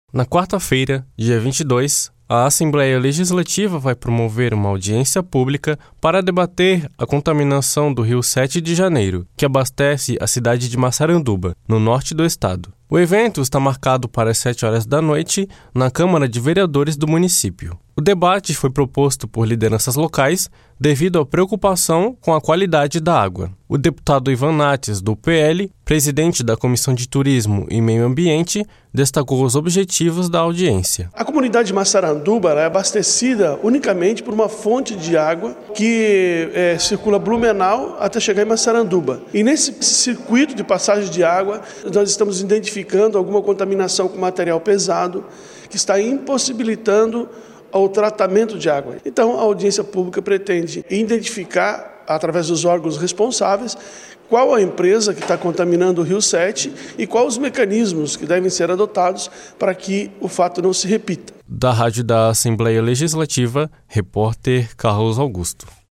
Na quarta-feira, dia 22, a Assembleia Legislativa vai promover uma audiência pública para debater a contaminação do Rio 7 de Janeiro, que abastece a cidade de Massaranduba, no norte do estado. O evento está marcado para as 7 horas da noite na Câmara de Vereadores do município. O debate foi proposto por lideranças locais devido à preocupação com a qualidade da água. O deputado Ivan Nates, do PL, presidente da Comissão de Turismo e Meio Ambiente, destacou os objetivos da audiência. A comunidade de Massaranduba é abastecida unicamente por uma fonte de água que circula Blumenau até chegar em Massaranduba. E nesse circuito de passagem de água, nós estamos identificando alguma contaminação com material pesado que está impossibilitando o tratamento de água. Então, a audiência pública pretende identificar, através dos órgãos responsáveis, qual a empresa que está contaminando o Rio 7 e quais os mecanismos que devem ser adotados para que o fato não se repita. Da Rádio da Assembleia Legislativa, repórter Carlos Augusto.